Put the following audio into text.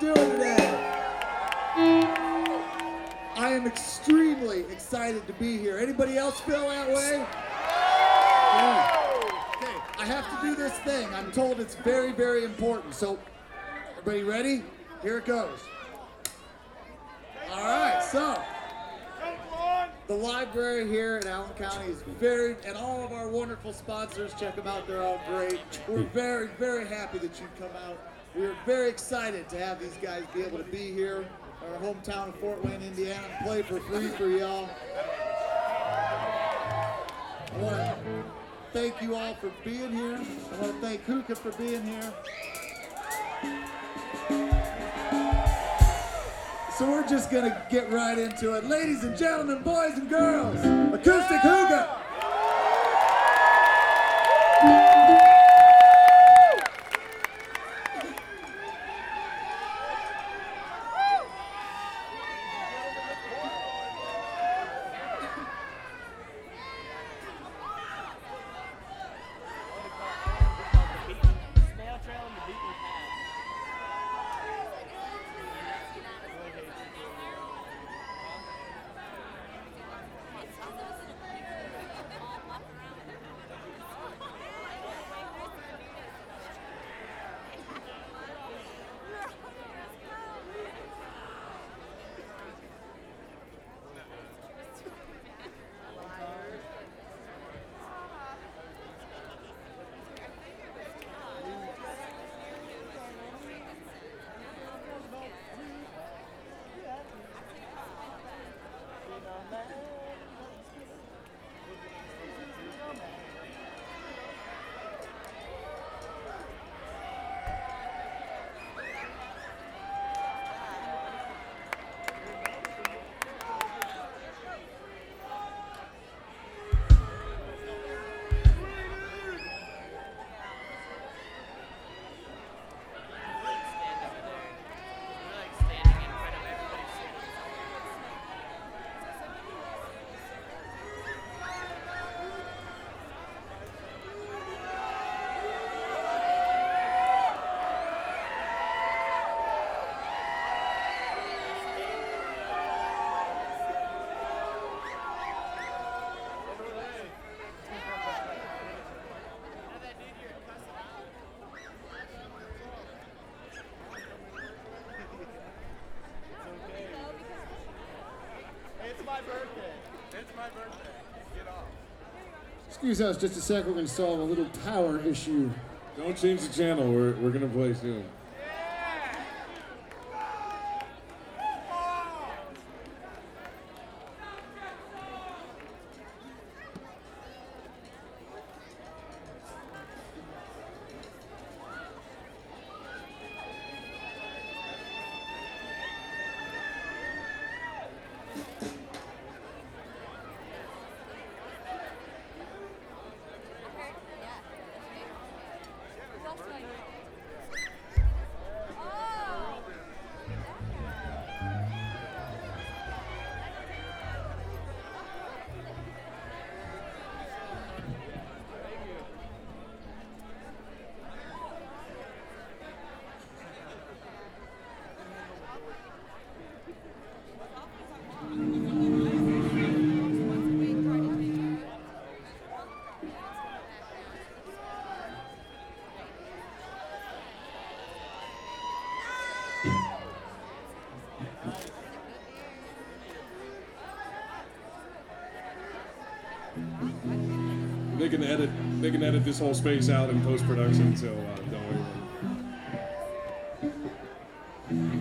doing today? I am extremely excited to be here. Anybody else feel that way? Yeah. Okay, I have to do this thing. I'm told it's very, very important. So, everybody ready? Here it goes. All right, so the library here in Allen County is and all of our wonderful sponsors, check them out, they're all great. We're very, very happy that you've come out. We're very excited to have these guys be able to be here, our hometown of Fort Wayne, Indiana, and play for free for y'all. I want to thank you all for being here. I want to thank Hookah for being here. So we're just gonna get right into it. Ladies and gentlemen, boys and girls, Acoustic Hookah! Excuse us just a sec, we're going to solve a little power issue. Don't change the channel, we're going to play soon. They can edit this whole space out in post-production, so don't worry about it.